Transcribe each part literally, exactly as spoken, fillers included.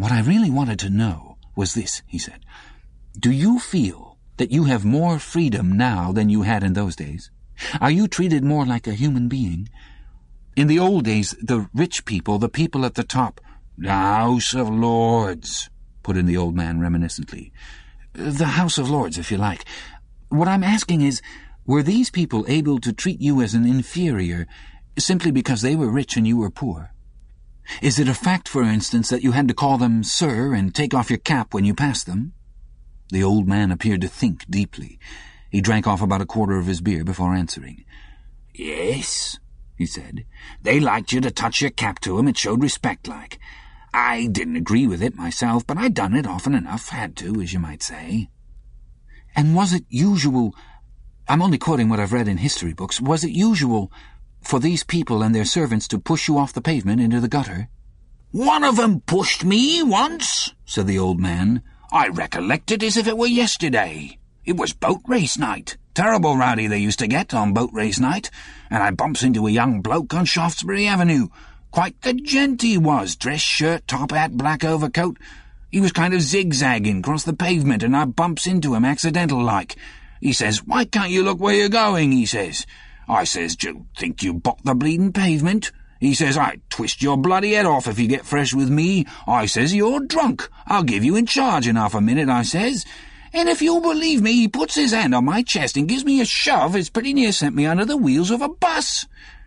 "What I really wanted to know was this," he said. "Do you feel that you have more freedom now than you had in those days? Are you treated more like a human being? In the old days, the rich people, the people at the top—" "The House of Lords," put in the old man reminiscently. "The House of Lords, if you like. What I'm asking is, were these people able to treat you as an inferior simply because they were rich and you were poor? Is it a fact, for instance, that you had to call them sir and take off your cap when you passed them?" The old man appeared to think deeply. He drank off about a quarter of his beer before answering. "Yes," he said. "They liked you to touch your cap to 'em. It showed respect, like. I didn't agree with it myself, but I'd done it often enough, had to, as you might say." "And was it usual— I'm only quoting what I've read in history books— was it usual for these people and their servants to push you off the pavement into the gutter?" "One of 'em pushed me once," said the old man. "I recollect it as if it were yesterday. It was boat race night. Terrible rowdy they used to get on boat race night, and I bumps into a young bloke on Shaftesbury Avenue. Quite the gent he was, dress shirt, top hat, black overcoat. He was kind of zigzagging across the pavement, and I bumps into him accidental-like. He says, 'Why can't you look where you're going?' he says. I says, 'D'you think you bought the bleeding pavement?' He says, 'I'd twist your bloody head off if you get fresh with me.' I says, 'You're drunk. I'll give you in charge in half a minute,' I says. And if you'll believe me, he puts his hand on my chest and gives me a shove as pretty near sent me under the wheels of a bus.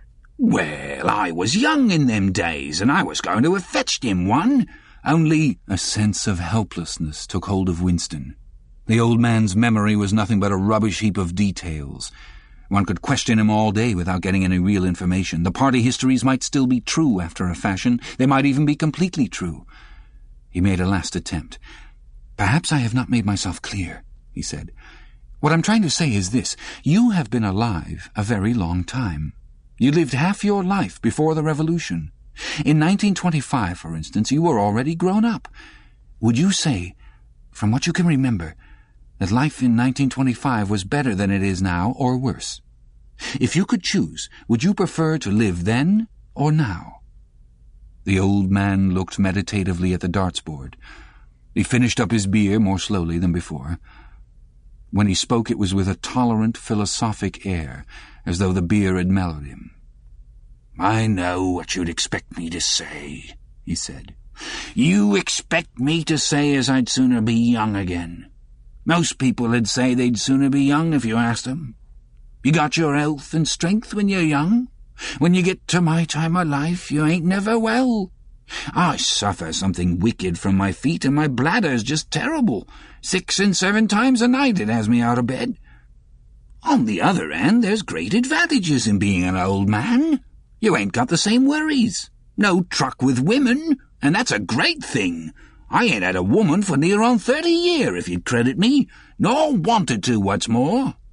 Well, I was young in them days, and I was going to have fetched him one, only—" A sense of helplessness took hold of Winston. The old man's memory was nothing but a rubbish heap of details. One could question him all day without getting any real information. The party histories might still be true after a fashion. They might even be completely true. He made a last attempt. "Perhaps I have not made myself clear," he said. "What I'm trying to say is this. You have been alive a very long time. You lived half your life before the Revolution. In nineteen twenty-five, for instance, you were already grown up. Would you say, from what you can remember, that life in nineteen twenty-five was better than it is now, or worse? If you could choose, would you prefer to live then or now?" The old man looked meditatively at the darts board. He finished up his beer more slowly than before. When he spoke, it was with a tolerant, philosophic air, as though the beer had mellowed him. "I know what you'd expect me to say," he said. "You expect me to say as I'd sooner be young again. Most people'd say they'd sooner be young if you asked 'em. You got your health and strength when you're young. When you get to my time of life, you ain't never well. I suffer something wicked from my feet, and my bladder's just terrible. Six and seven times a night it has me out of bed. On the other hand, there's great advantages in being an old man. You ain't got the same worries. No truck with women, and that's a great thing. I ain't had a woman for near on thirty year, if you'd credit me, nor wanted to, what's more.